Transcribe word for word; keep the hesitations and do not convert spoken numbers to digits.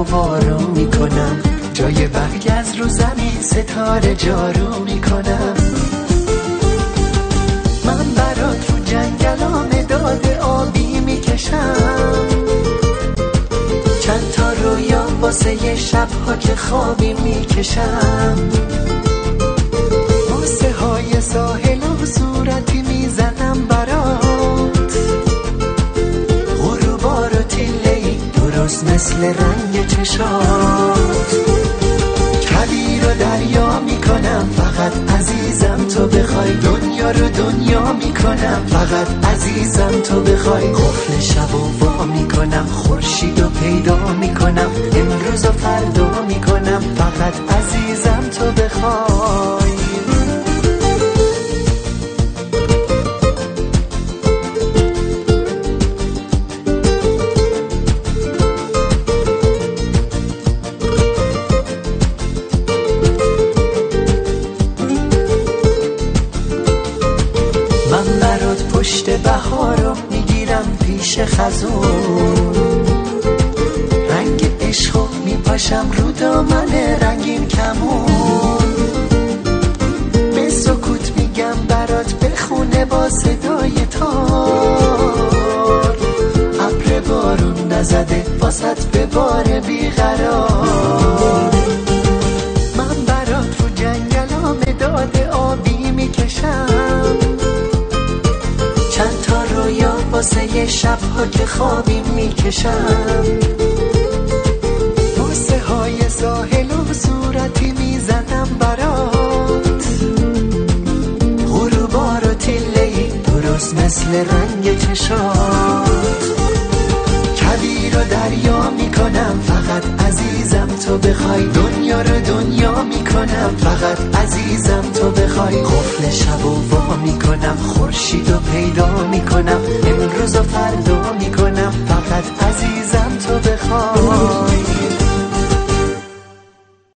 وارو میکنم، جای برگ از رو زمین ستاره جارو میکنم. من برات رو جنگلام داد آبی میکشم، چند تا رویا واسه یه شبها که خوابی میکشم. واسه های ساحل و صورتی میزنم برات، غروبا رو تیله‌ای درست مثل رنگ چشات. کبیر و دریا میکنم فقط عزیزم تو بخوای، دنیا رو دنیا میکنم فقط عزیزم تو بخوای. قفل شب و وا میکنم، خورشید و پیدا میکنم، امروز و فردا میکنم فقط عزیزم تو بخوای. من برات پشت بهارو میگیرم پیش خزون، رنگ عشقو میپاشم رو دامن رنگین کمون. به سکوت میگم برات بخونه با صدای تار، ابر بارون نزده واسط به بار بیقرار. من برات رو جنگلام داد آبی میکشم، چند تا رویا واسه یه شبها که خوابی میکشم. واسه های ساحل و صورتی میزنم برات، غروبا رو تیله‌ای درست مثل رنگ چشات. کبیر و دریا میکنم فقط عزیزم تو بخوای، دنیا رو دنیا میکنم فقط عزیزم تو بخوای. قفل شب و وا میکنم، خورشید و پیدا میکنم، امروز و فردا میکنم فقط عزیزم تو بخوای.